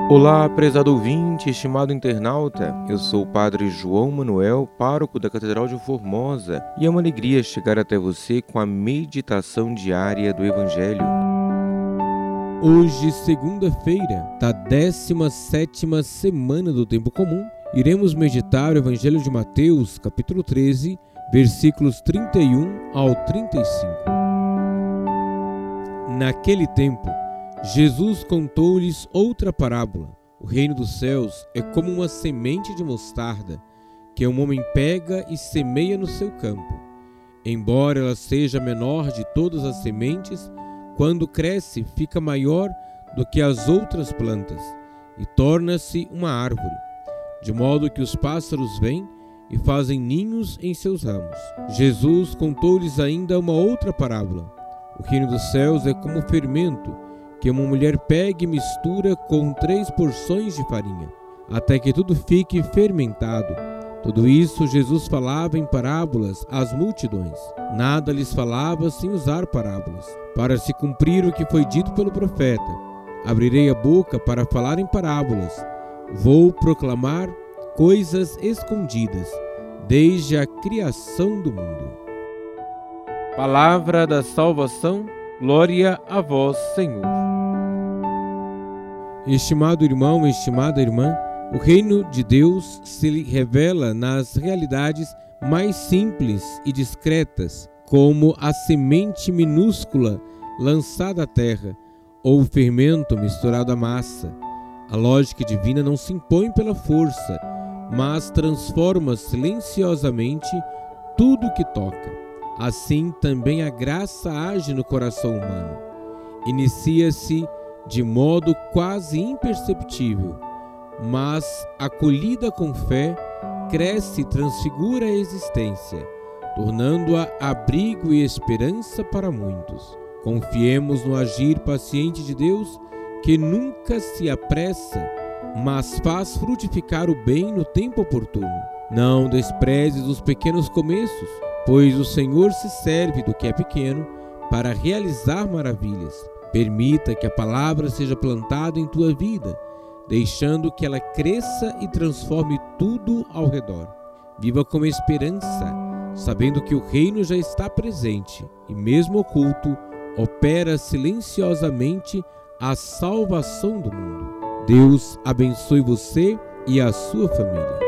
Olá, prezado ouvinte, estimado internauta, eu sou o Padre João Manuel, pároco da Catedral de Formosa, e é uma alegria chegar até você com a meditação diária do Evangelho. Hoje, segunda-feira, da 17ª semana do Tempo Comum, iremos meditar o Evangelho de Mateus, capítulo 13, versículos 31 ao 35. Naquele tempo, Jesus contou-lhes outra parábola. O reino dos céus é como uma semente de mostarda, que um homem pega e semeia no seu campo. Embora ela seja a menor de todas as sementes, quando cresce, fica maior do que as outras plantas e torna-se uma árvore, de modo que os pássaros vêm e fazem ninhos em seus ramos. Jesus contou-lhes ainda uma outra parábola. O reino dos céus é como fermento, que uma mulher pega e mistura com 3 porções de farinha, até que tudo fique fermentado. Tudo isso Jesus falava em parábolas às multidões. Nada lhes falava sem usar parábolas, para se cumprir o que foi dito pelo profeta: abrirei a boca para falar em parábolas. Vou proclamar coisas escondidas, desde a criação do mundo. Palavra da salvação, glória a vós, Senhor. Estimado irmão, estimada irmã, o reino de Deus se revela nas realidades mais simples e discretas, como a semente minúscula lançada à terra, ou o fermento misturado à massa. A lógica divina não se impõe pela força, mas transforma silenciosamente tudo o que toca. Assim também a graça age no coração humano. Inicia-se de modo quase imperceptível, mas, acolhida com fé, cresce e transfigura a existência, tornando-a abrigo e esperança para muitos. Confiemos no agir paciente de Deus, que nunca se apressa, mas faz frutificar o bem no tempo oportuno. Não desprezes os pequenos começos, pois o Senhor se serve do que é pequeno para realizar maravilhas. Permita que a palavra seja plantada em tua vida, deixando que ela cresça e transforme tudo ao redor. Viva com esperança, sabendo que o reino já está presente e, mesmo oculto, opera silenciosamente a salvação do mundo. Deus abençoe você e a sua família.